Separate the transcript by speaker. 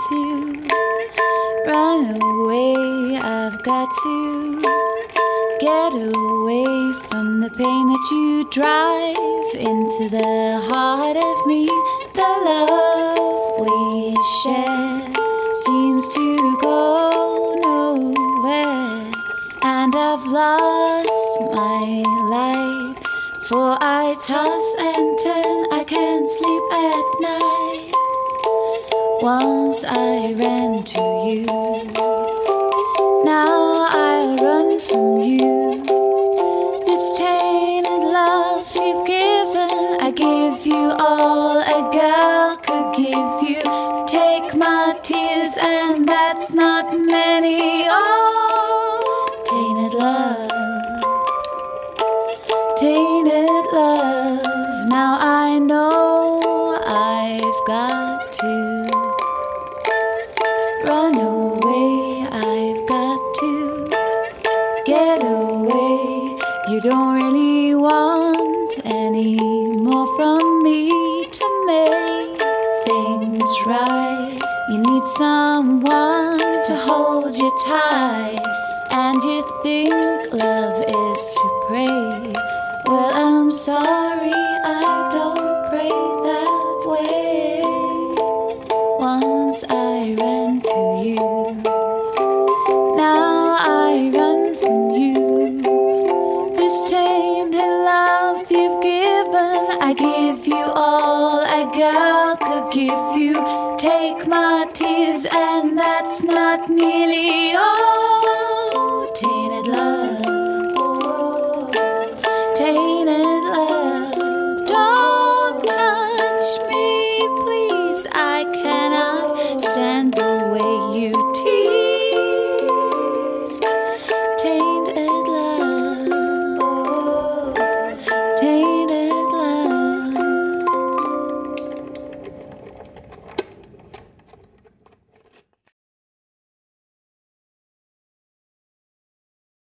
Speaker 1: to run away. I've got to get away from the pain that you drive into the heart of me. The love we share seems to go nowhere, and I've lost my life, for I toss and turn, I can't sleep at night. Once I ran to you, now I run from you. This tainted love you've given, I give you all a girl could give you. Take my tears, and that's not many. Oh, tainted love, tainted love. Now I know I've got to run away. I've got to get away. You don't really want any more from me to make things right. You need someone to hold you tight, and you think love is to pray. Well, I'm sorry, I don't pray that way. Once I ran to you, now I run from you. This tainted love you've given, I give you all a girl could give you. Take my tears, and that's not nearly all.